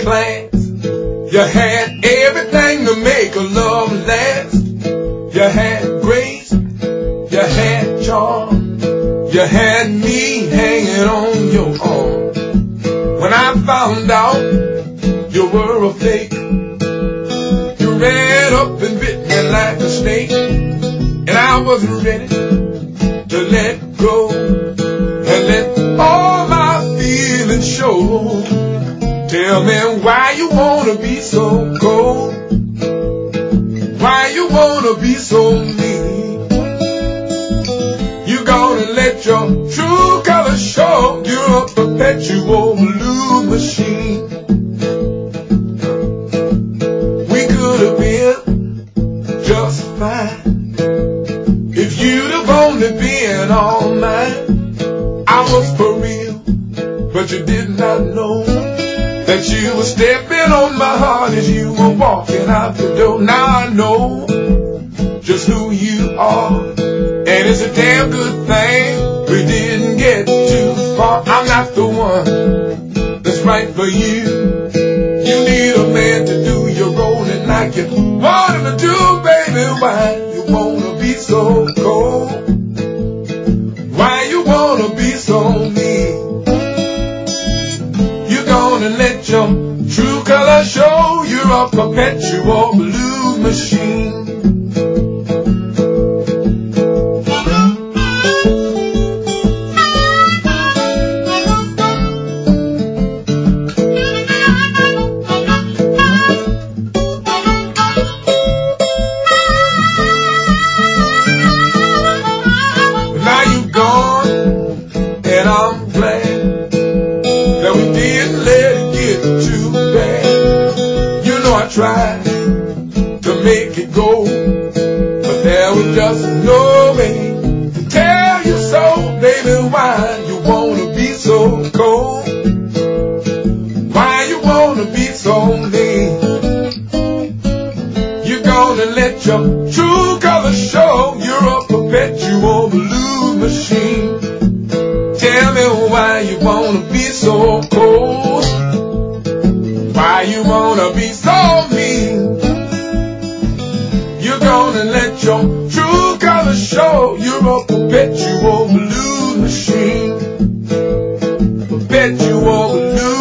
class. You had everything to make a love last. You had grace, you had charm, you had me hanging on your arm. When I found out you were a fake, you ran up and bit me like a snake, and I wasn't ready to let go and let all my feelings show. Tell me why you wanna be so cold, why you wanna be so mean. You gonna let your true colors show. You're a perpetual blue machine. We could have been just fine if you'd have only been all mine. I was for real, but you did not know that you were stepping on my heart as you were walking out the door. Now I know just who you are, and it's a damn good thing we didn't get too far. I'm not the one that's right for you. You need a man to do your role and like you want him to do, baby. Why you wanna be so cold? Why you wanna be so mean? Gonna let your true color show. You're a perpetual blue machine. Now you're gone, and I'm glad that we didn't let it get too bad. You know I tried to make it go, but there was just no way to tell you so. Baby, why you wanna be so cold? Why you wanna be so mean? You're gonna let your true colors show. You're a perpetual blue machine. Tell me why you wanna be so cold, why you wanna be so mean. You're gonna let your true colors show. You're a perpetual blue machine, perpetual blue